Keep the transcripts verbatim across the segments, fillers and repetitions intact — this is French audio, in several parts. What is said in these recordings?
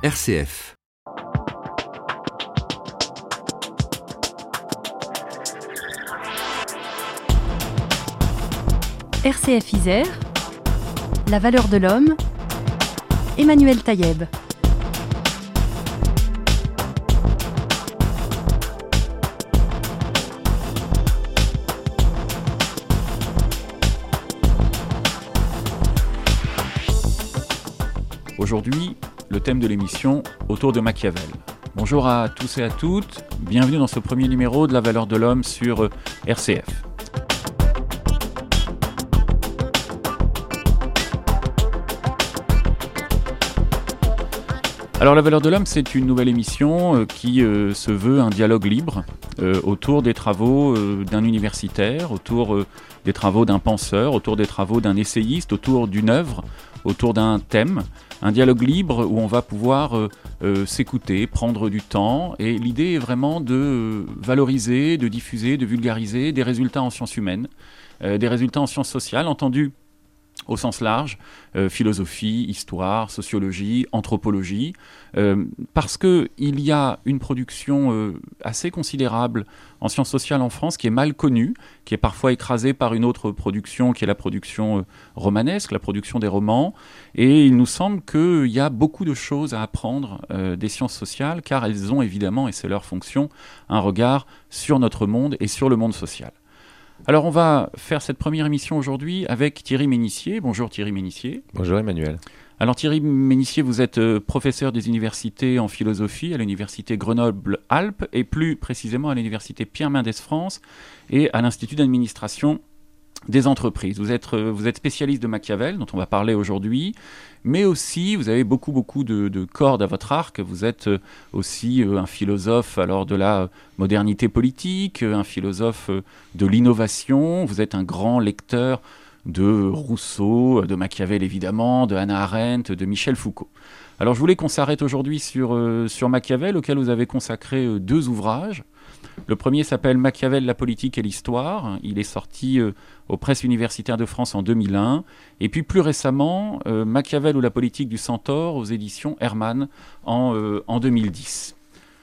R C F. R C F Isère, La valeur de l'homme, Emmanuel Taïeb. Aujourd'hui, le thème de l'émission, autour de Machiavel. Bonjour à tous et à toutes, bienvenue dans ce premier numéro de La valeur de l'homme sur R C F. Alors La valeur de l'homme, c'est une nouvelle émission euh, qui euh, se veut un dialogue libre euh, autour des travaux euh, d'un universitaire, autour euh, des travaux d'un penseur, autour des travaux d'un essayiste, autour d'une œuvre, autour d'un thème. Un dialogue libre où on va pouvoir euh, euh, s'écouter, prendre du temps. Et l'idée est vraiment de euh, valoriser, de diffuser, de vulgariser des résultats en sciences humaines, euh, des résultats en sciences sociales, entendus au sens large, euh, philosophie, histoire, sociologie, anthropologie, euh, parce qu'il y a une production euh, assez considérable en sciences sociales en France qui est mal connue, qui est parfois écrasée par une autre production qui est la production euh, romanesque, la production des romans, et il nous semble qu'il y a beaucoup de choses à apprendre euh, des sciences sociales, car elles ont évidemment, et c'est leur fonction, un regard sur notre monde et sur le monde social. Alors on va faire cette première émission aujourd'hui avec Thierry Ménissier. Bonjour Thierry Ménissier. Bonjour Emmanuel. Alors Thierry Ménissier, vous êtes euh, professeur des universités en philosophie à l'université Grenoble-Alpes et plus précisément à l'université Pierre Mendès France et à l'Institut d'administration des entreprises. Vous êtes, euh, vous êtes spécialiste de Machiavel, dont on va parler aujourd'hui, mais aussi vous avez beaucoup beaucoup de, de cordes à votre arc. Vous êtes euh, aussi euh, un philosophe alors de la modernité politique, euh, un philosophe euh, de l'innovation. Vous êtes un grand lecteur de Rousseau, de Machiavel évidemment, de Hannah Arendt, de Michel Foucault. Alors je voulais qu'on s'arrête aujourd'hui sur, euh, sur Machiavel, auquel vous avez consacré euh, deux ouvrages. Le premier s'appelle Machiavel, la politique et l'histoire. Il est sorti euh, aux presses universitaires de France en deux mille un. Et puis plus récemment, euh, Machiavel ou la politique du centaure aux éditions Hermann en, euh, en deux mille dix.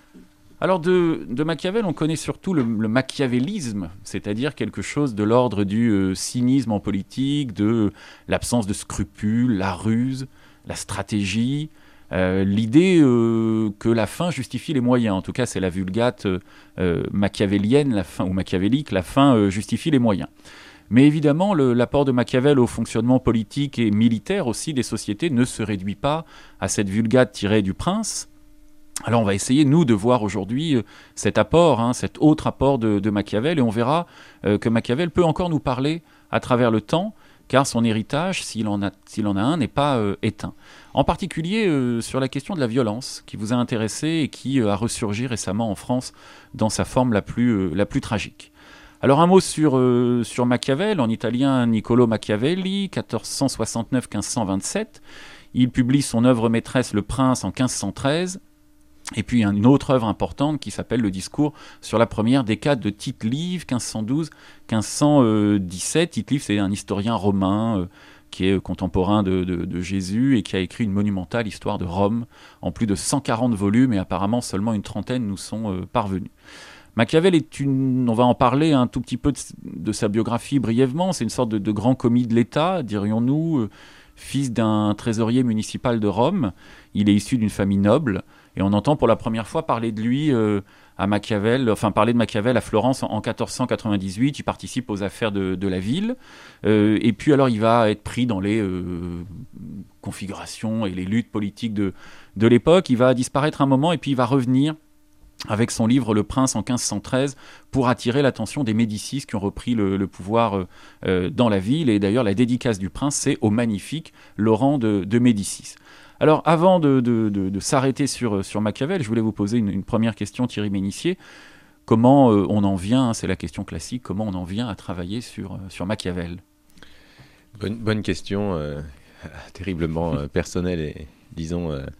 Alors de, de Machiavel, on connaît surtout le, le machiavélisme, c'est-à-dire quelque chose de l'ordre du euh, cynisme en politique, de euh, l'absence de scrupules, la ruse, la stratégie. Euh, l'idée euh, que la fin justifie les moyens, en tout cas c'est la vulgate euh, machiavélienne, la fin, ou machiavélique, la fin euh, justifie les moyens. Mais évidemment, le, l'apport de Machiavel au fonctionnement politique et militaire aussi des sociétés ne se réduit pas à cette vulgate tirée du Prince. Alors on va essayer, nous, de voir aujourd'hui euh, cet apport, hein, cet autre apport de, de Machiavel, et on verra euh, que Machiavel peut encore nous parler à travers le temps, car son héritage, s'il en a, s'il en a un, n'est pas euh, éteint. En particulier euh, sur la question de la violence, qui vous a intéressé et qui euh, a ressurgi récemment en France dans sa forme la plus, euh, la plus tragique. Alors un mot sur, euh, sur Machiavel, en italien Niccolò Machiavelli, quatorze cent soixante-neuf à quinze cent vingt-sept. Il publie son œuvre maîtresse Le Prince en quinze cent treize. Et puis une autre œuvre importante qui s'appelle Le discours sur la première décade de Tite-Live, quinze cent douze à quinze cent dix-sept. Tite-Live, c'est un historien romain euh, qui est contemporain de, de, de Jésus et qui a écrit une monumentale histoire de Rome en plus de cent quarante volumes, et apparemment seulement une trentaine nous sont euh, parvenus. Machiavel est une, on va en parler un tout petit peu de, de sa biographie brièvement, c'est une sorte de, de grand commis de l'État, dirions-nous, euh, fils d'un trésorier municipal de Rome. Il est issu d'une famille noble. Et on entend pour la première fois parler de lui euh, à Machiavel, enfin parler de Machiavel à Florence en, en quatorze cent quatre-vingt-dix-huit. Il participe aux affaires de, de la ville. Euh, et puis alors il va être pris dans les euh, configurations et les luttes politiques de, de l'époque. Il va disparaître un moment et puis il va revenir avec son livre Le Prince en quinze cent treize pour attirer l'attention des Médicis qui ont repris le, le pouvoir euh, dans la ville. Et d'ailleurs la dédicace du prince, c'est au magnifique Laurent de, de Médicis. Alors, avant de, de, de, de s'arrêter sur, sur Machiavel, je voulais vous poser une, une première question, Thierry Ménissier. Comment euh, on en vient, hein, c'est la question classique, comment on en vient à travailler sur, sur Machiavel ? Bonne, bonne question, euh, terriblement euh, personnelle et, disons, euh,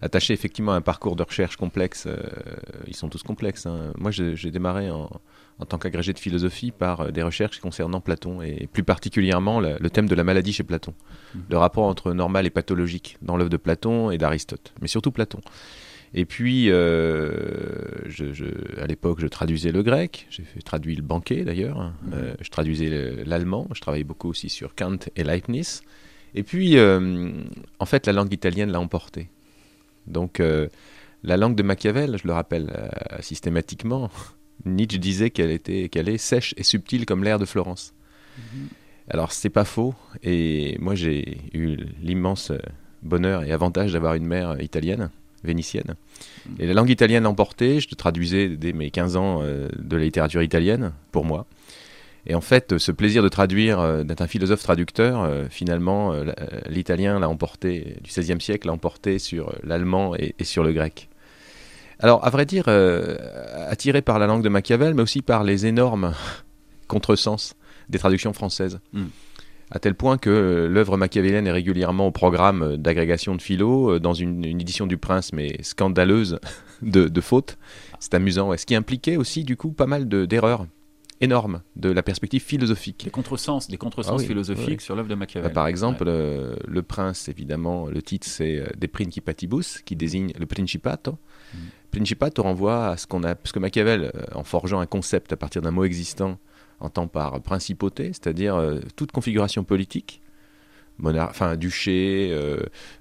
attaché effectivement à un parcours de recherche complexe. Euh, ils sont tous complexes. Hein. Moi, j'ai, j'ai démarré en, en tant qu'agrégé de philosophie par euh, des recherches concernant Platon, et plus particulièrement le, le thème de la maladie chez Platon. Mmh. Le rapport entre normal et pathologique dans l'œuvre de Platon et d'Aristote, mais surtout Platon. Et puis, euh, je, je, à l'époque, je traduisais le grec, j'ai fait, traduit le Banquet d'ailleurs, mmh. euh, je traduisais le, l'allemand, je travaillais beaucoup aussi sur Kant et Leibniz. Et puis, euh, en fait, la langue italienne l'a emporté. Donc, euh, la langue de Machiavel, je le rappelle euh, systématiquement, Nietzsche disait qu'elle, était, qu'elle est sèche et subtile comme l'air de Florence. Mmh. Alors, c'est pas faux, et moi, j'ai eu l'immense bonheur et avantage d'avoir une mère italienne, vénitienne. Et la langue italienne l'a emporté, je traduisais dès mes quinze ans euh, de la littérature italienne, pour moi. Et en fait, ce plaisir de traduire, euh, d'être un philosophe traducteur, euh, finalement, euh, l'italien l'a emporté, du seizième siècle, l'a emporté sur l'allemand et, et sur le grec. Alors, à vrai dire, euh, attiré par la langue de Machiavel, mais aussi par les énormes contresens des traductions françaises. Mm. À tel point que l'œuvre machiavélienne est régulièrement au programme d'agrégation de philo, dans une, une édition du Prince, mais scandaleuse de, de fautes. C'est amusant, ouais. Ce qui impliquait aussi, du coup, pas mal de, d'erreurs énormes de la perspective philosophique. Des contresens, des contresens ah oui, philosophiques oui. sur l'œuvre de Machiavel. Bah, par exemple, ouais. le, le Prince, évidemment, le titre c'est euh, De Principatibus, qui désigne le Principato. Mm. Principato renvoie à ce qu'on a, parce que Machiavel, euh, en forgeant un concept à partir d'un mot existant, entend par principauté, c'est-à-dire euh, toute configuration politique, monar- enfin duché euh,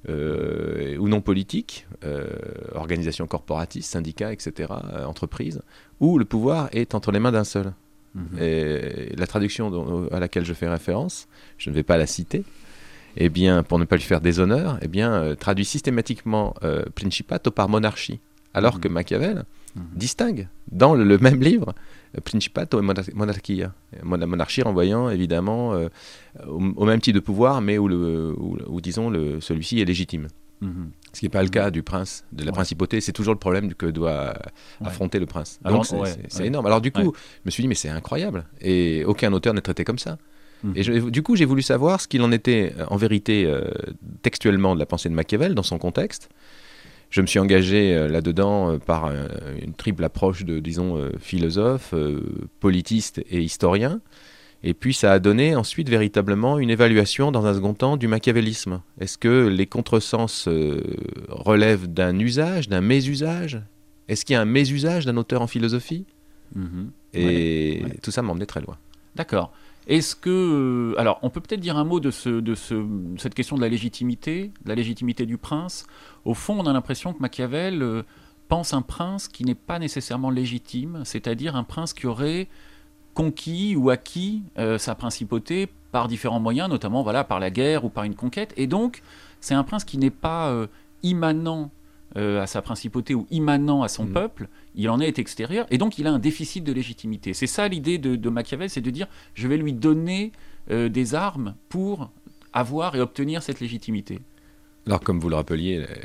euh, ou non politique, euh, organisation corporatiste, syndicat, et cetera, euh, entreprise, où le pouvoir est entre les mains d'un seul. Mmh. Et la traduction dont, à laquelle je fais référence, je ne vais pas la citer, eh bien, pour ne pas lui faire déshonneur, eh bien, euh, traduit systématiquement euh, Principato par monarchie, alors mmh. que Machiavel mmh. distingue dans le, le même livre Principato et monarchia. Mon- monarchie renvoyant évidemment euh, au, au même type de pouvoir, mais où, le, où, où disons, le, celui-ci est légitime. Mmh. Ce qui n'est pas le cas du prince, de la ouais. principauté. C'est toujours le problème que doit ouais. affronter le prince. Donc Alors, c'est, ouais, c'est, c'est ouais. énorme. Alors du coup, ouais. je me suis dit, mais c'est incroyable. Et aucun auteur n'est traité comme ça. Mmh. Et je, du coup, j'ai voulu savoir ce qu'il en était en vérité euh, textuellement de la pensée de Machiavel dans son contexte. Je me suis engagé euh, là-dedans euh, par euh, une triple approche de, disons, euh, philosophe, euh, politiste et historien. Et puis ça a donné ensuite véritablement une évaluation dans un second temps du machiavélisme. Est-ce que les contresens euh, relèvent d'un usage, d'un mésusage ? Est-ce qu'il y a un mésusage d'un auteur en philosophie ? mmh. Et ouais, ouais. tout ça m'emmenait très loin. D'accord. Est-ce que... Alors, on peut peut-être dire un mot de, ce, de ce, cette question de la légitimité, de la légitimité du prince. Au fond, on a l'impression que Machiavel euh, pense un prince qui n'est pas nécessairement légitime, c'est-à-dire un prince qui aurait conquis ou acquis euh, sa principauté par différents moyens, notamment voilà, par la guerre ou par une conquête. Et donc, c'est un prince qui n'est pas euh, immanent euh, à sa principauté ou immanent à son mmh. peuple, il en est extérieur, et donc il a un déficit de légitimité. C'est ça l'idée de, de Machiavel, c'est de dire, je vais lui donner euh, des armes pour avoir et obtenir cette légitimité. Alors, comme vous le rappeliez, euh,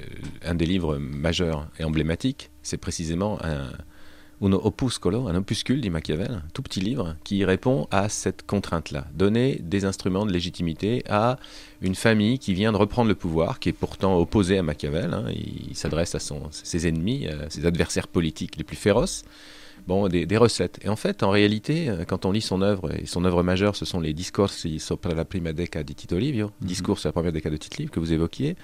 un des livres majeurs et emblématiques, c'est précisément un... un opuscolo, un opuscule, dit Machiavel, un tout petit livre qui répond à cette contrainte-là. Donner des instruments de légitimité à une famille qui vient de reprendre le pouvoir, qui est pourtant opposée à Machiavel. Hein, il s'adresse à son, ses ennemis, à ses adversaires politiques les plus féroces. Bon, des, des recettes. Et en fait, en réalité, quand on lit son œuvre, et son œuvre majeure, ce sont les Discorsi sopra la prima deca di Tito Livio, mm-hmm. discours sur la première décade de Tite Livre que vous évoquiez.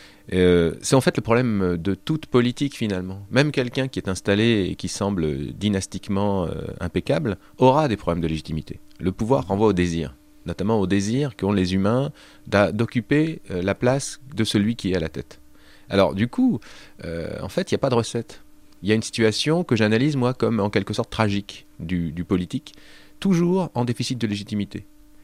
Euh, c'est en fait le problème de toute politique finalement. Même quelqu'un qui est installé et qui semble dynastiquement euh, impeccable aura des problèmes de légitimité. Le pouvoir renvoie au désir, notamment au désir qu'ont les humains d'a- d'occuper euh, la place de celui qui est à la tête. Alors du coup, euh, en fait, il n'y a pas de recette. Il y a une situation que j'analyse moi comme en quelque sorte tragique du, du politique, toujours en déficit de légitimité.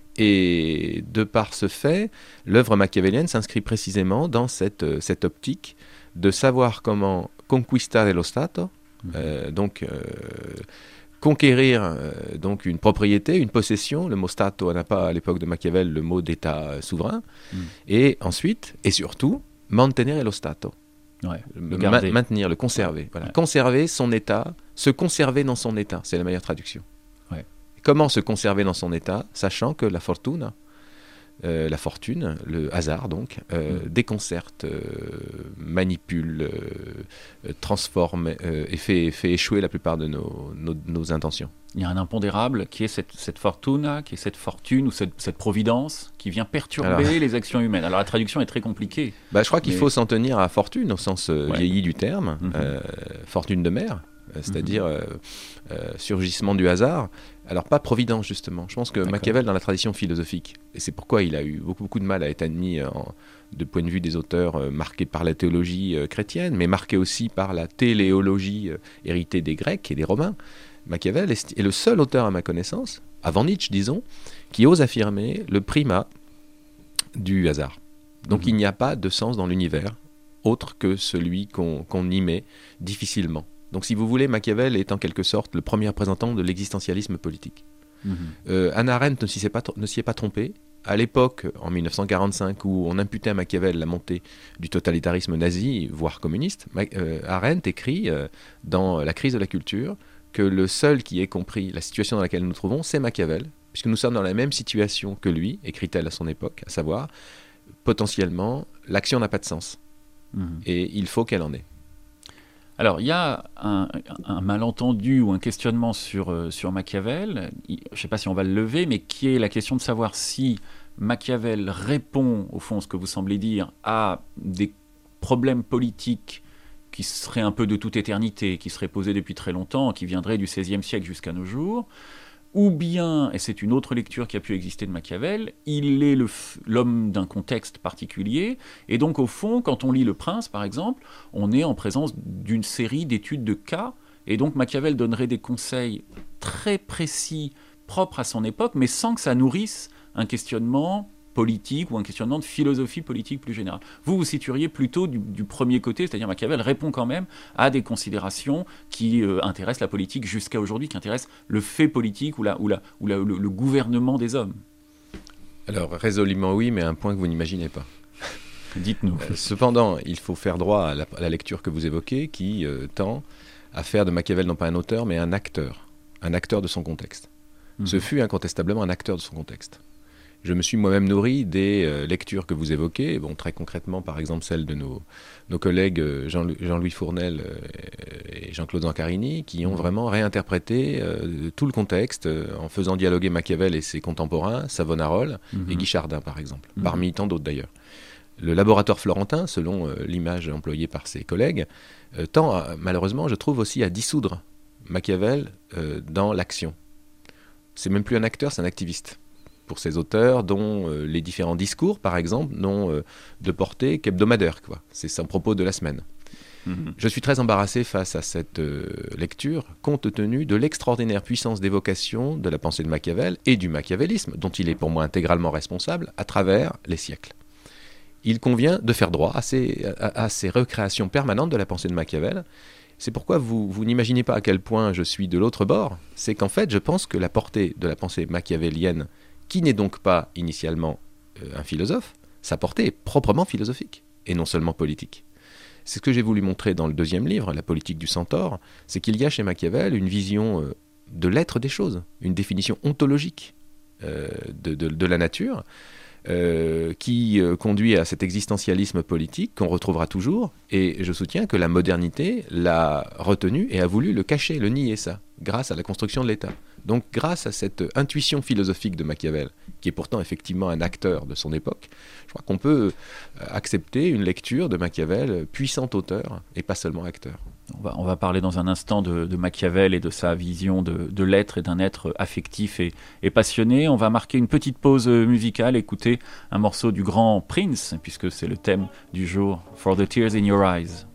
Et de par ce fait, l'œuvre machiavélienne s'inscrit précisément dans cette, cette optique de savoir comment conquistare lo Stato, mmh. euh, donc euh, conquérir euh, donc une propriété, une possession. Le mot Stato n'a pas à l'époque de Machiavel le mot d'État souverain. Mmh. Et ensuite, et surtout, mantenere lo Stato. Ouais, le ma- maintenir, le conserver. Voilà. Ouais. Conserver son état, se conserver dans son état, c'est la meilleure traduction. Ouais. Comment se conserver dans son état, sachant que la fortuna, euh, la fortune, le hasard donc, euh, mmh. déconcerte, euh, manipule, euh, transforme euh, et fait, fait échouer la plupart de nos, nos, nos intentions. Il y a un impondérable qui est cette, cette fortuna, qui est cette fortune ou cette, cette providence qui vient perturber Alors, les actions humaines. Alors la traduction est très compliquée. Bah, je crois qu'il mais... faut s'en tenir à fortune au sens euh, ouais. vieilli du terme, mmh. euh, fortune de mer, euh, c'est-à-dire mmh. euh, euh, surgissement du hasard. Alors pas providence justement. Je pense que D'accord. Machiavel dans la tradition philosophique, et c'est pourquoi il a eu beaucoup, beaucoup de mal à être admis en, de point de vue des auteurs euh, marqués par la théologie euh, chrétienne, mais marqués aussi par la téléologie euh, héritée des Grecs et des Romains. Machiavel est, est le seul auteur à ma connaissance, avant Nietzsche disons, qui ose affirmer le primat du hasard. Donc mmh. il n'y a pas de sens dans l'univers autre que celui qu'on, qu'on y met difficilement. Donc si vous voulez, Machiavel est en quelque sorte le premier représentant de l'existentialisme politique. Mmh. Euh, Hannah Arendt ne s'y est pas, ne s'y est pas trompée. À l'époque, en mille neuf cent quarante-cinq, où on imputait à Machiavel la montée du totalitarisme nazi, voire communiste, Ma- euh, Arendt écrit euh, dans La crise de la culture que le seul qui ait compris la situation dans laquelle nous nous trouvons, c'est Machiavel, puisque nous sommes dans la même situation que lui, écrit-elle à son époque, à savoir, potentiellement, l'action n'a pas de sens. Mmh. Et il faut qu'elle en ait. Alors, il y a un, un malentendu ou un questionnement sur, euh, sur Machiavel, je ne sais pas si on va le lever, mais qui est la question de savoir si Machiavel répond, au fond, ce que vous semblez dire, à des problèmes politiques qui seraient un peu de toute éternité, qui seraient posés depuis très longtemps, qui viendraient du seizième siècle jusqu'à nos jours, ou bien, et c'est une autre lecture qui a pu exister de Machiavel, il est le, l'homme d'un contexte particulier, et donc au fond, quand on lit Le Prince, par exemple, on est en présence d'une série d'études de cas, et donc Machiavel donnerait des conseils très précis, propres à son époque, mais sans que ça nourrisse un questionnement politique ou un questionnement de philosophie politique plus générale. Vous vous situeriez plutôt du, du premier côté, c'est-à-dire Machiavel répond quand même à des considérations qui euh, intéressent la politique jusqu'à aujourd'hui, qui intéressent le fait politique ou, la, ou, la, ou la, le, le gouvernement des hommes. Alors résolument oui, mais à un point que vous n'imaginez pas. Dites-nous. Euh, cependant, il faut faire droit à la, à la lecture que vous évoquez, qui euh, tend à faire de Machiavel non pas un auteur, mais un acteur, un acteur de son contexte. Mmh. Ce fut incontestablement un acteur de son contexte. Je me suis moi-même nourri des euh, lectures que vous évoquez, bon, très concrètement par exemple celle de nos, nos collègues euh, Jean, Jean-Louis Fournel euh, et Jean-Claude Zancarini, qui ont vraiment réinterprété euh, tout le contexte euh, en faisant dialoguer Machiavel et ses contemporains, Savonarole mm-hmm. et Guy Chardin par exemple, mm-hmm. parmi tant d'autres d'ailleurs. Le laboratoire florentin, selon euh, l'image employée par ses collègues, euh, tend à, malheureusement, je trouve aussi à dissoudre Machiavel euh, dans l'action. C'est même plus un acteur, c'est un activiste. Pour ces auteurs dont euh, les différents discours, par exemple, n'ont euh, de portée qu'hebdomadaire, quoi. C'est son propos de la semaine. Mmh. Je suis très embarrassé face à cette euh, lecture, compte tenu de l'extraordinaire puissance d'évocation de la pensée de Machiavel et du machiavélisme, dont il est pour moi intégralement responsable, à travers les siècles. Il convient de faire droit à ces, à, à ces recréations permanentes de la pensée de Machiavel. C'est pourquoi vous, vous n'imaginez pas à quel point je suis de l'autre bord. C'est qu'en fait, je pense que la portée de la pensée machiavélienne, qui n'est donc pas initialement euh, un philosophe, sa portée est proprement philosophique, et non seulement politique. C'est ce que j'ai voulu montrer dans le deuxième livre, La politique du centaure, c'est qu'il y a chez Machiavel une vision euh, de l'être des choses, une définition ontologique euh, de, de, de la nature, euh, qui euh, conduit à cet existentialisme politique qu'on retrouvera toujours, et je soutiens que la modernité l'a retenu et a voulu le cacher, le nier ça, grâce à la construction de l'État. Donc grâce à cette intuition philosophique de Machiavel, qui est pourtant effectivement un acteur de son époque, je crois qu'on peut accepter une lecture de Machiavel puissant auteur et pas seulement acteur. On va, on va parler dans un instant de, de Machiavel et de sa vision de, de l'être et d'un être affectif et, et passionné. On va marquer une petite pause musicale, écouter un morceau du grand Prince, puisque c'est le thème du jour, For the Tears in Your Eyes.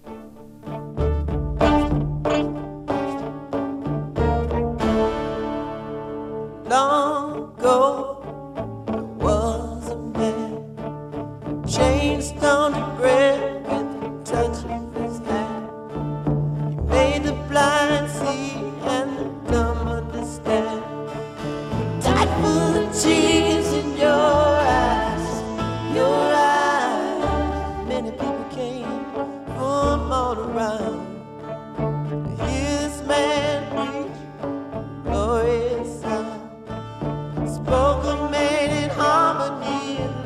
Long ago was a man, chains down to bread with the touch of his hand. He made the blind see and the dumb understand. Tight full of tears in your eyes, your eyes. Many people came from all around to hear this man preach glorious sound. Spoken man in harmony.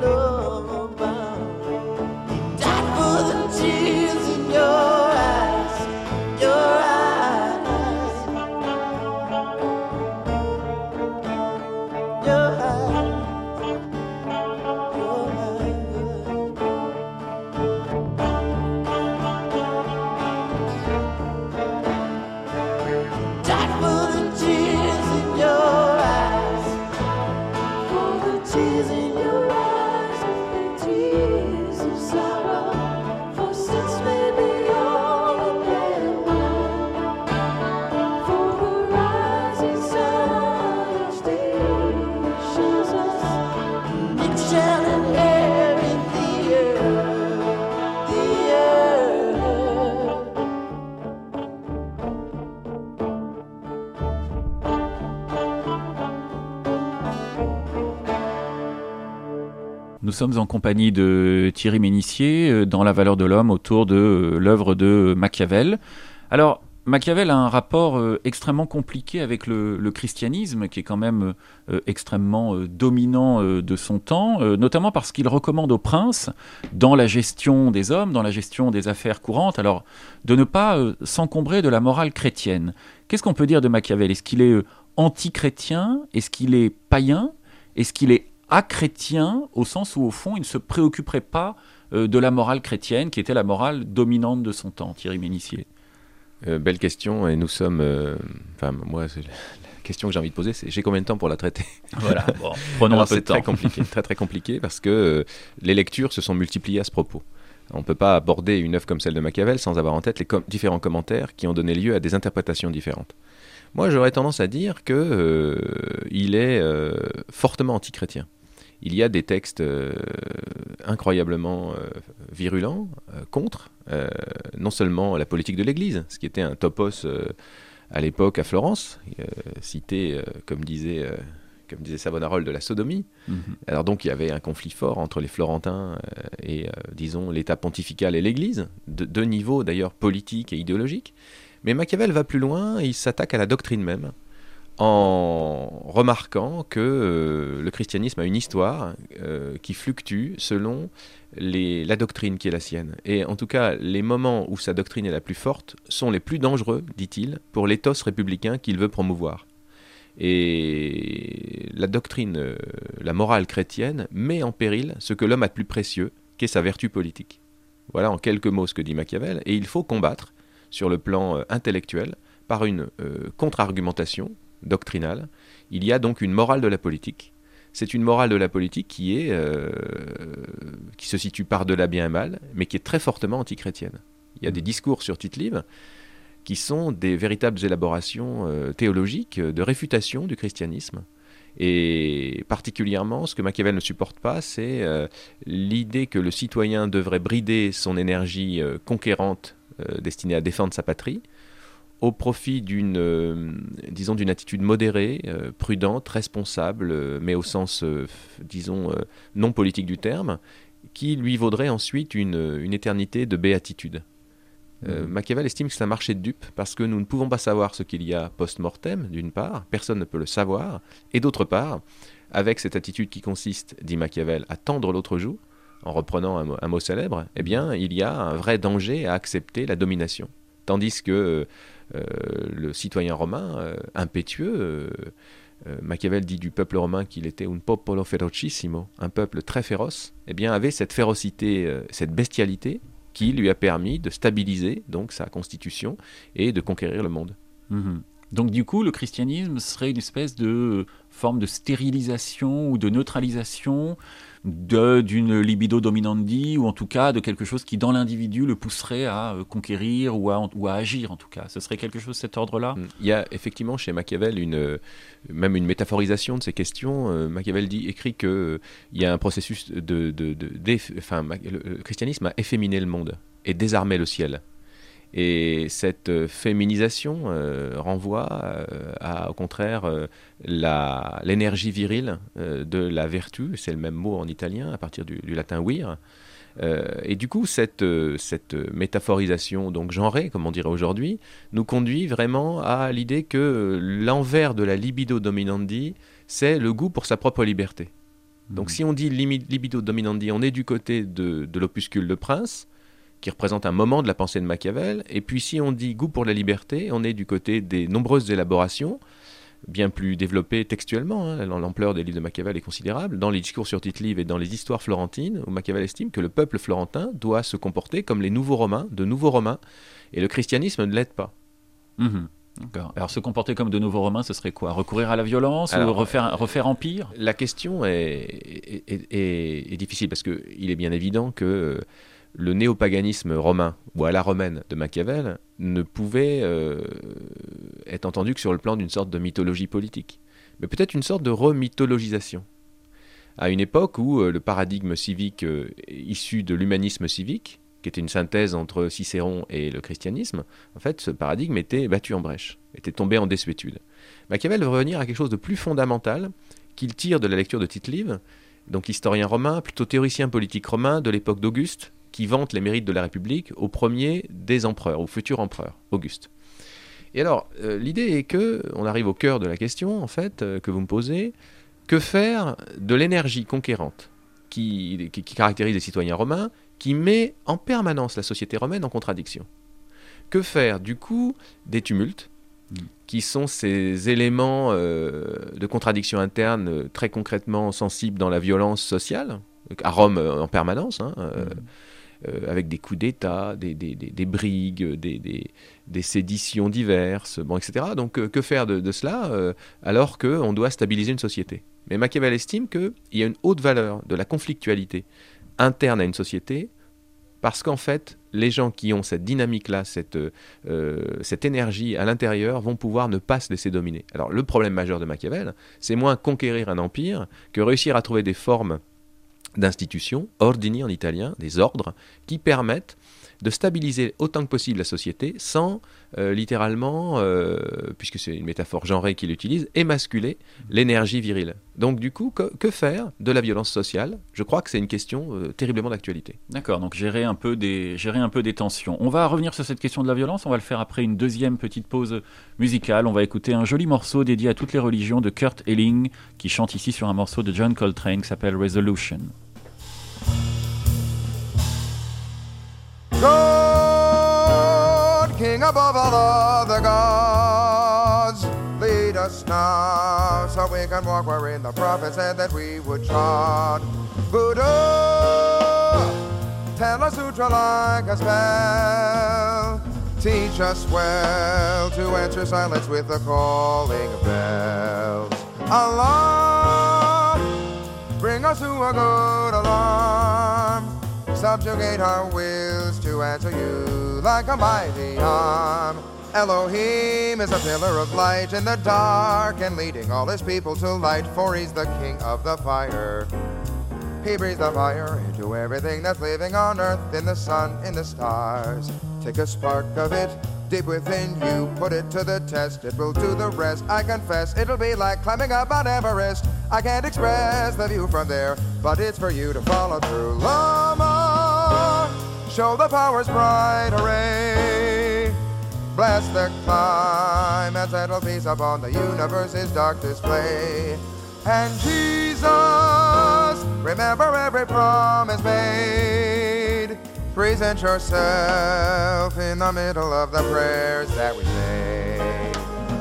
Nous sommes en compagnie de Thierry Ménissier dans La valeur de l'homme autour de l'œuvre de Machiavel. Alors, Machiavel a un rapport euh, extrêmement compliqué avec le, le christianisme, qui est quand même euh, extrêmement euh, dominant euh, de son temps, euh, notamment parce qu'il recommande aux princes, dans la gestion des hommes, dans la gestion des affaires courantes, alors de ne pas euh, s'encombrer de la morale chrétienne. Qu'est-ce qu'on peut dire de Machiavel ? Est-ce qu'il est euh, anti-chrétien ? Est-ce qu'il est païen ? Est-ce qu'il est achrétien, au sens où, au fond, il ne se préoccuperait pas euh, de la morale chrétienne, qui était la morale dominante de son temps, Thierry Ménissier ? Euh, belle question, et nous sommes... euh, Enfin, moi, c'est- la question que j'ai envie de poser, c'est j'ai combien de temps pour la traiter ? Voilà, bon, prenons Alors, un peu de c'est très temps. compliqué, très très compliqué, parce que euh, les lectures se sont multipliées à ce propos. On ne peut pas aborder une œuvre comme celle de Machiavel sans avoir en tête les com- différents commentaires qui ont donné lieu à des interprétations différentes. Moi, j'aurais tendance à dire que euh, il est euh, fortement antichrétien. Il y a des textes euh, incroyablement euh, virulents euh, contre euh, non seulement la politique de l'Église, ce qui était un topos euh, à l'époque à Florence, euh, cité, euh, comme disait, euh, comme disait Savonarola, de la sodomie. Mhm. Alors donc il y avait un conflit fort entre les Florentins euh, et, euh, disons, l'État pontifical et l'Église, de deux niveaux d'ailleurs politiques et idéologiques. Mais Machiavel va plus loin, et il s'attaque à la doctrine même, en remarquant que euh, le christianisme a une histoire euh, qui fluctue selon les, la doctrine qui est la sienne. Et en tout cas, les moments où sa doctrine est la plus forte sont les plus dangereux, dit-il, pour l'éthos républicain qu'il veut promouvoir. Et la doctrine, euh, la morale chrétienne, met en péril ce que l'homme a de plus précieux, qu'est sa vertu politique. Voilà en quelques mots ce que dit Machiavel. Et il faut combattre, sur le plan euh, intellectuel, par une euh, contre-argumentation doctrinale. Il y a donc une morale de la politique. C'est une morale de la politique qui est euh, qui se situe par-delà bien et mal, mais qui est très fortement antichrétienne. Il y a des discours sur Tite-Live qui sont des véritables élaborations euh, théologiques euh, de réfutation du christianisme. Et particulièrement, ce que Machiavel ne supporte pas, c'est euh, l'idée que le citoyen devrait brider son énergie euh, conquérante euh, destinée à défendre sa patrie, au profit d'une, euh, disons, d'une attitude modérée, euh, prudente, responsable, euh, mais au sens, euh, f- disons, euh, non politique du terme, qui lui vaudrait ensuite une, une éternité de béatitude. Euh, Mhm. Machiavel estime que c'est un marché de dupes, parce que nous ne pouvons pas savoir ce qu'il y a post-mortem, d'une part, personne ne peut le savoir, et d'autre part, avec cette attitude qui consiste, dit Machiavel, à tendre l'autre joue, en reprenant un mot, un mot célèbre, eh bien, il y a un vrai danger à accepter la domination. Tandis que euh, le citoyen romain, euh, impétueux, euh, euh, Machiavel dit du peuple romain qu'il était un popolo ferocissimo, un peuple très féroce, eh bien, avait cette férocité, euh, cette bestialité, qui lui a permis de stabiliser donc sa constitution et de conquérir le monde. Mhm. Donc du coup, le christianisme serait une espèce de forme de stérilisation ou de neutralisation de, d'une libido dominandi, ou en tout cas de quelque chose qui, dans l'individu, le pousserait à euh, conquérir ou à, ou à agir, en tout cas. Ce serait quelque chose de cet ordre-là ? Il y a effectivement chez Machiavel une, euh, même une métaphorisation de ces questions. Euh, Machiavel dit, écrit qu'il euh, y a un processus de... de, de d'eff- enfin, ma- le, le christianisme a efféminé le monde et désarmé le ciel. Et cette euh, féminisation euh, renvoie euh, à, au contraire, euh, la, l'énergie virile euh, de la vertu, c'est le même mot en italien, à partir du, du latin vir. Euh, et du coup, cette, euh, cette métaphorisation, donc genrée, comme on dirait aujourd'hui, nous conduit vraiment à l'idée que euh, l'envers de la libido dominandi, c'est le goût pour sa propre liberté. Donc si on dit limi- libido dominandi, on est du côté de, de l'opuscule Le Prince, qui représente un moment de la pensée de Machiavel, et puis si on dit goût pour la liberté, on est du côté des nombreuses élaborations, bien plus développées textuellement, hein, l'ampleur des livres de Machiavel est considérable, dans les discours sur Tite-Live et dans les histoires florentines, où Machiavel estime que le peuple florentin doit se comporter comme les nouveaux Romains, de nouveaux Romains, et le christianisme ne l'aide pas. Mhm. D'accord. Alors se comporter comme de nouveaux Romains, ce serait quoi ? Recourir à la violence Alors, ou refaire, refaire empire ? La question est, est, est, est, est difficile, parce qu'il est bien évident que le néopaganisme romain, ou à la romaine de Machiavel, ne pouvait euh, être entendu que sur le plan d'une sorte de mythologie politique, mais peut-être une sorte de remythologisation. À une époque où euh, le paradigme civique euh, issu de l'humanisme civique, qui était une synthèse entre Cicéron et le christianisme, en fait, ce paradigme était battu en brèche, était tombé en désuétude. Machiavel veut revenir à quelque chose de plus fondamental, qu'il tire de la lecture de Tite-Live, donc historien romain, plutôt théoricien politique romain de l'époque d'Auguste, qui vante les mérites de la République au premier des empereurs, au futur empereur, Auguste. Et alors, euh, l'idée est que, on arrive au cœur de la question, en fait, euh, que vous me posez, que faire de l'énergie conquérante qui, qui, qui caractérise les citoyens romains, qui met en permanence la société romaine en contradiction? Que faire, du coup, des tumultes, mmh. qui sont ces éléments euh, de contradiction interne euh, très concrètement sensibles dans la violence sociale, à Rome euh, en permanence, hein, euh, mmh. Euh, avec des coups d'État, des, des, des, des brigues, des, des, des séditions diverses, bon, et cetera. Donc euh, que faire de, de cela euh, alors qu'on doit stabiliser une société? Mais Machiavel estime qu'il y a une haute valeur de la conflictualité interne à une société, parce qu'en fait, les gens qui ont cette dynamique-là, cette, euh, cette énergie à l'intérieur, vont pouvoir ne pas se laisser dominer. Alors le problème majeur de Machiavel, c'est moins conquérir un empire que réussir à trouver des formes d'institutions, ordini en italien, des ordres, qui permettent de stabiliser autant que possible la société sans euh, littéralement, euh, puisque c'est une métaphore genrée qu'il utilise, émasculer l'énergie virile. Donc du coup, que, que faire de la violence sociale? Je crois que c'est une question euh, terriblement d'actualité. D'accord, donc gérer un, peu des, gérer un peu des tensions. On va revenir sur cette question de la violence, on va le faire après une deuxième petite pause musicale. On va écouter un joli morceau dédié à toutes les religions de Kurt Elling, qui chante ici sur un morceau de John Coltrane qui s'appelle Resolution. God, King above all other gods, lead us now so we can walk wherein the prophet said that we would trod. Buddha, tell us sutra like a spell, teach us well to answer silence with the calling of bells. Allah, bring us to a good alarm, subjugate our wills to answer you like a mighty arm. Elohim is a pillar of light in the dark and leading all his people to light, for he's the king of the fire. He breathes the fire into everything that's living on earth, in the sun, in the stars. Take a spark of it deep within you, put it to the test, it will do the rest. I confess, it'll be like climbing up Mount Everest. I can't express the view from there, but it's for you to follow through. Lama, show the power's bright array, bless the climb and settle peace upon the universe's dark display. And Jesus, remember every promise made, present yourself in the middle of the prayers that we say.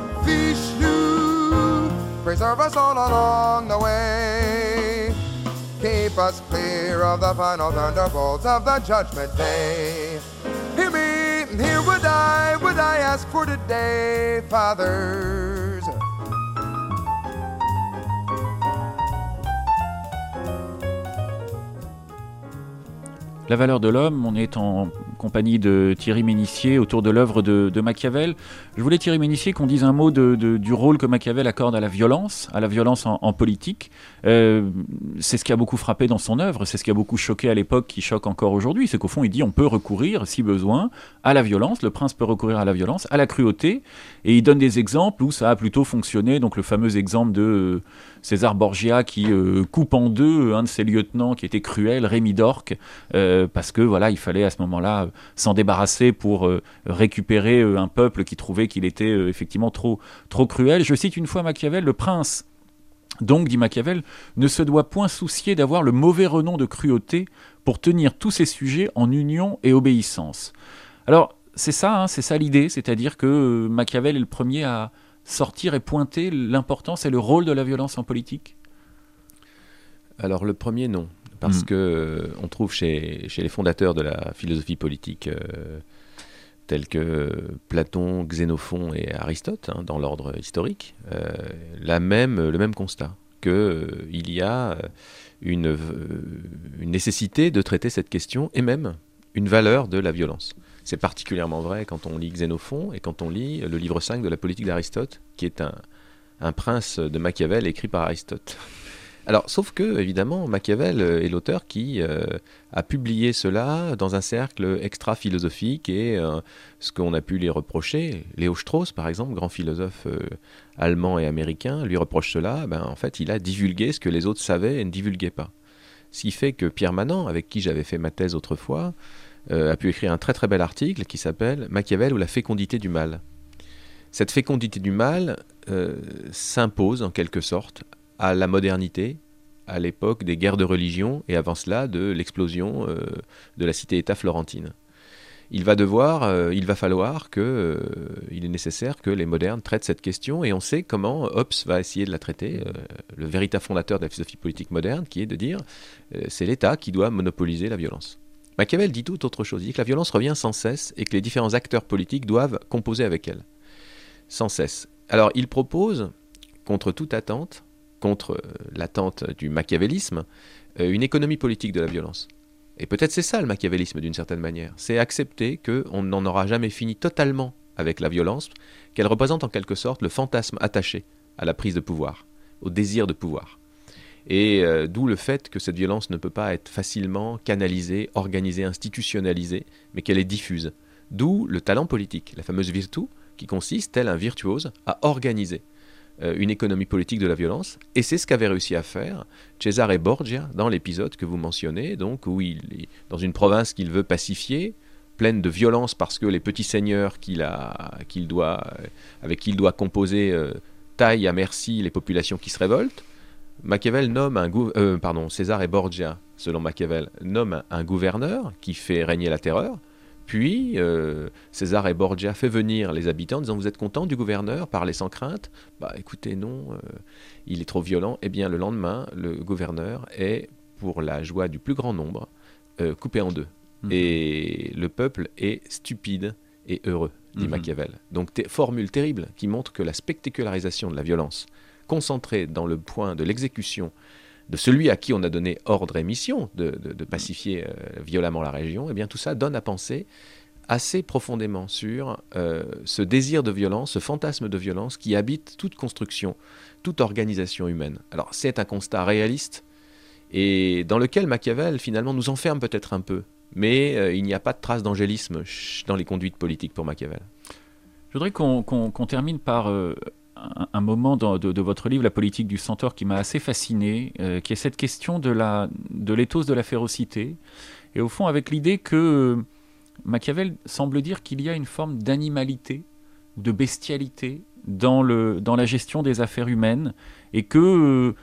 Vishnu, preserve us all along the way, keep us clear of the final thunderbolts of the judgment day. Hear me, here would I, would I ask for today, fathers. La valeur de l'homme, on est en compagnie de Thierry Ménissier autour de l'œuvre de, de Machiavel. Je voulais, Thierry Ménissier, qu'on dise un mot de, de, du rôle que Machiavel accorde à la violence, à la violence en, en politique. Euh, c'est ce qui a beaucoup frappé dans son œuvre, c'est ce qui a beaucoup choqué à l'époque, qui choque encore aujourd'hui. C'est qu'au fond, il dit on peut recourir, si besoin, à la violence. Le prince peut recourir à la violence, à la cruauté. Et il donne des exemples où ça a plutôt fonctionné. Donc le fameux exemple de euh, César Borgia qui euh, coupe en deux un de ses lieutenants qui était cruel, Rémi d'Orque, euh, parce que voilà, il fallait à ce moment-là s'en débarrasser pour euh, récupérer euh, un peuple qui trouvait qu'il était euh, effectivement trop, trop cruel. Je cite une fois Machiavel, le prince, donc, dit Machiavel, ne se doit point soucier d'avoir le mauvais renom de cruauté pour tenir tous ses sujets en union et obéissance. Alors, c'est ça, hein, c'est ça l'idée, c'est-à-dire que euh, Machiavel est le premier à sortir et pointer l'importance et le rôle de la violence en politique. Alors, le premier, non. Parce mmh. que euh, on trouve chez, chez les fondateurs de la philosophie politique euh, tels que Platon, Xénophon et Aristote, hein, dans l'ordre historique, euh, la même, le même constat, qu'il euh, y a une, euh, une nécessité de traiter cette question et même une valeur de la violence. C'est particulièrement vrai quand on lit Xénophon et quand on lit le livre cinq de la politique d'Aristote, qui est un, un prince de Machiavel écrit par Aristote. Alors, sauf que, évidemment, Machiavel est l'auteur qui euh, a publié cela dans un cercle extra-philosophique et euh, ce qu'on a pu lui reprocher, Léo Strauss, par exemple, grand philosophe euh, allemand et américain, lui reproche cela, ben, en fait, il a divulgué ce que les autres savaient et ne divulguaient pas. Ce qui fait que Pierre Manant, avec qui j'avais fait ma thèse autrefois, euh, a pu écrire un très très bel article qui s'appelle « Machiavel ou la fécondité du mal ». Cette fécondité du mal euh, s'impose en quelque sorte à la modernité, à l'époque des guerres de religion et avant cela de l'explosion euh, de la cité-État florentine. Il va devoir, euh, il va falloir que, euh, il est nécessaire que les modernes traitent cette question et on sait comment Hobbes va essayer de la traiter, euh, le véritable fondateur de la philosophie politique moderne, qui est de dire euh, c'est l'État qui doit monopoliser la violence. Machiavel dit tout autre chose, il dit que la violence revient sans cesse et que les différents acteurs politiques doivent composer avec elle, sans cesse. Alors il propose, contre toute attente, contre l'attente du machiavélisme, une économie politique de la violence. Et peut-être c'est ça le machiavélisme d'une certaine manière, c'est accepter qu'on n'en aura jamais fini totalement avec la violence, qu'elle représente en quelque sorte le fantasme attaché à la prise de pouvoir, au désir de pouvoir. Et euh, d'où le fait que cette violence ne peut pas être facilement canalisée, organisée, institutionnalisée, mais qu'elle est diffuse. D'où le talent politique, la fameuse virtu, qui consiste, tel un virtuose, à organiser une économie politique de la violence, et c'est ce qu'avait réussi à faire Cesare Borgia dans l'épisode que vous mentionnez, donc où il est dans une province qu'il veut pacifier, pleine de violence parce que les petits seigneurs qu'il a, qu'il doit, avec qui il doit composer euh, taillent à merci les populations qui se révoltent. Machiavel nomme un gou- euh, pardon, Cesare Borgia, selon Machiavel, nomme un, un gouverneur qui fait régner la terreur. Puis, euh, Cesare Borgia fait venir les habitants en disant « Vous êtes contents du gouverneur ? Parlez sans crainte ?» Bah écoutez, non, euh, il est trop violent. Eh bien, le lendemain, le gouverneur est, pour la joie du plus grand nombre, euh, coupé en deux. Mmh. Et le peuple est stupide et heureux, dit mmh. Machiavel. Donc, t- formule terrible qui montre que la spectacularisation de la violence, concentrée dans le point de l'exécution de celui à qui on a donné ordre et mission de, de, de pacifier euh, violemment la région, eh bien tout ça donne à penser assez profondément sur euh, ce désir de violence, ce fantasme de violence qui habite toute construction, toute organisation humaine. Alors c'est un constat réaliste et dans lequel Machiavel finalement nous enferme peut-être un peu, mais euh, il n'y a pas de trace d'angélisme dans les conduites politiques pour Machiavel. Je voudrais qu'on, qu'on, qu'on termine par... Euh Un, un moment dans, de, de votre livre, La politique du centaure, qui m'a assez fasciné, euh, qui est cette question de, la, de l'éthos de la férocité, et au fond avec l'idée que euh, Machiavel semble dire qu'il y a une forme d'animalité, de bestialité dans, le, dans la gestion des affaires humaines, et que euh,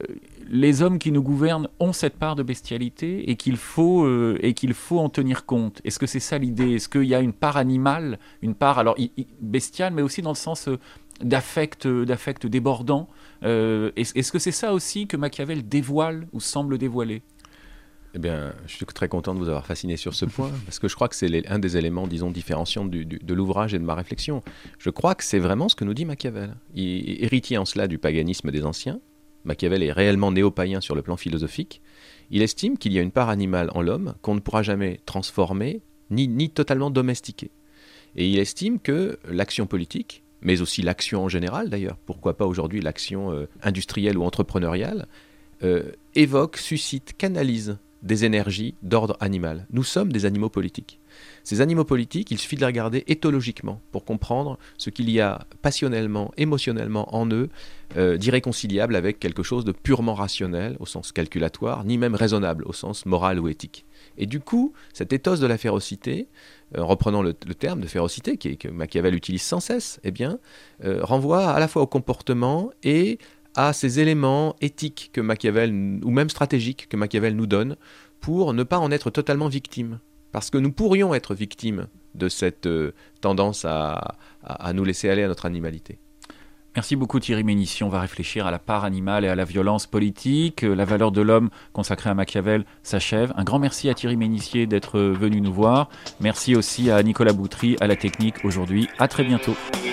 les hommes qui nous gouvernent ont cette part de bestialité et qu'il faut, euh, et qu'il faut en tenir compte. Est-ce que c'est ça l'idée ? Est-ce qu'il y a une part animale, une part alors i- i- bestiale, mais aussi dans le sens... Euh, d'affect, d'affect débordant. Euh, est-ce, est-ce que c'est ça aussi que Machiavel dévoile ou semble dévoiler ? Eh bien, je suis très content de vous avoir fasciné sur ce point, parce que je crois que c'est les, un des éléments, disons, différenciants du, du, de l'ouvrage et de ma réflexion. Je crois que c'est vraiment ce que nous dit Machiavel. Il, héritier en cela du paganisme des anciens, Machiavel est réellement néo-païen sur le plan philosophique. Il estime qu'il y a une part animale en l'homme qu'on ne pourra jamais transformer, ni, ni totalement domestiquer. Et il estime que l'action politique, mais aussi l'action en général d'ailleurs, pourquoi pas aujourd'hui l'action euh, industrielle ou entrepreneuriale, euh, évoque, suscite, canalise des énergies d'ordre animal. Nous sommes des animaux politiques. Ces animaux politiques, il suffit de les regarder éthologiquement pour comprendre ce qu'il y a passionnellement, émotionnellement en eux, euh, d'irréconciliable avec quelque chose de purement rationnel au sens calculatoire, ni même raisonnable au sens moral ou éthique. Et du coup, cet éthos de la férocité, en euh, reprenant le, le terme de férocité qui, que Machiavel utilise sans cesse, eh bien, euh, renvoie à la fois au comportement et à ces éléments éthiques que Machiavel, ou même stratégiques que Machiavel nous donne pour ne pas en être totalement victime. Parce que nous pourrions être victimes de cette euh, tendance à, à, à nous laisser aller à notre animalité. Merci beaucoup Thierry Ménissier. On va réfléchir à la part animale et à la violence politique. La valeur de l'homme consacrée à Machiavel s'achève. Un grand merci à Thierry Ménissier d'être venu nous voir. Merci aussi à Nicolas Boutry, à la technique aujourd'hui. À très bientôt.